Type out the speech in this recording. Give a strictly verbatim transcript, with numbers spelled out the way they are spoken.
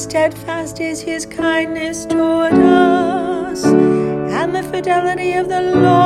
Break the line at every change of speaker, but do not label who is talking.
steadfast is his kindness toward us, and the fidelity of the Lord